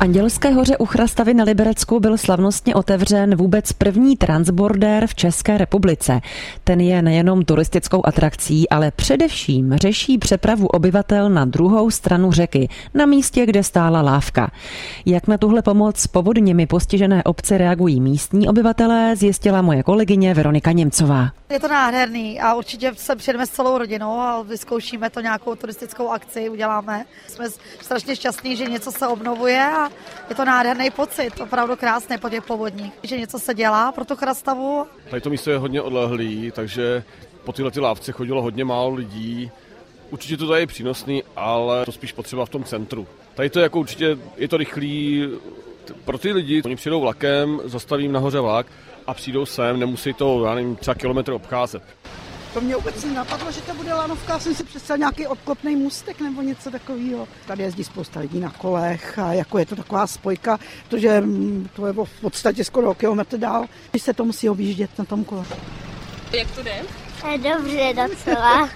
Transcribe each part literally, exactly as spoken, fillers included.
Andělské hoře u Chrastavy na Liberecku byl slavnostně otevřen vůbec první transbordér v České republice. Ten je nejenom turistickou atrakcí, ale především řeší přepravu obyvatel na druhou stranu řeky, na místě, kde stála lávka. Jak na tuhle pomoc povodněmi postižené obce reagují místní obyvatelé, zjistila moje kolegyně Veronika Němcová. Je to nádherný a určitě se přijedeme s celou rodinou a vyzkoušíme to, nějakou turistickou akci uděláme. Jsme strašně šťastní, že něco se obnovuje a je to nádherný pocit, opravdu krásný po těch povodních, že něco se dělá pro tu Chrastavu. Tady to místo je hodně odlehlý, takže po tyhle ty lávce chodilo hodně málo lidí. Určitě to tady je přínosný, ale to spíš potřeba v tom centru. Tady to je jako určitě, je to rychlý pro ty lidi, oni přijdou vlakem, zastavím nahoře vlak a přijdou sem, nemusí to, já nevím, třeba kilometr obcházet. To mě vůbec nenapadlo, že to bude lanovka, já jsem si představil nějaký odklopný můstek nebo něco takového. Tady jezdí spousta lidí na kolech a jako je to taková spojka, protože to je v podstatě skoro kilometr dál, když se to musí objíždět na tom kole. Jak to jde? Dobře docela.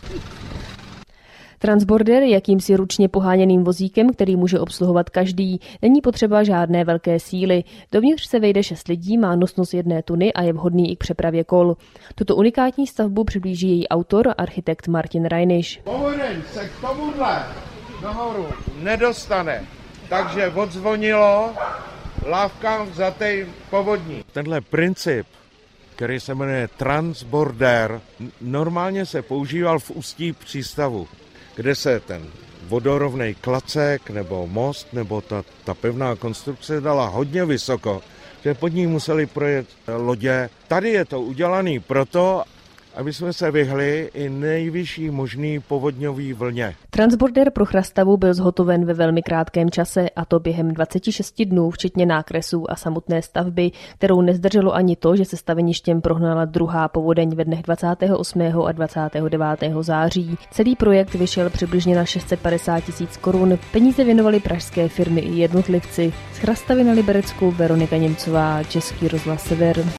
Transbordér je jakýmsi ručně poháněným vozíkem, který může obsluhovat každý. Není potřeba žádné velké síly. Dovnitř se vejde šest lidí, má nosnost jedné tuny a je vhodný i k přepravě kol. Tuto unikátní stavbu přiblíží její autor, architekt Martin Reinisch. Povodeň se k tomuhle nahoru nedostane, takže odzvonilo lávkám za tej povodní. Tenhle princip, který se jmenuje transbordér, normálně se používal v ústí přístavu, kde se ten vodorovnej klacek nebo most nebo ta, ta pevná konstrukce dala hodně vysoko, že pod ní museli projet lodě. Tady je to udělané proto, aby jsme se vyhli i nejvyšší možný povodňový vlně. Transbordér pro Chrastavu byl zhotoven ve velmi krátkém čase, a to během dvacet šest dnů, včetně nákresů a samotné stavby, kterou nezdrželo ani to, že se staveništěm prohnala druhá povodeň ve dnech dvacátého osmého a dvacátého devátého září. Celý projekt vyšel přibližně na šest set padesát tisíc korun. Peníze věnovaly pražské firmy i jednotlivci. Z Chrastavy na Liberecku Veronika Němcová, Český rozhlas Sever.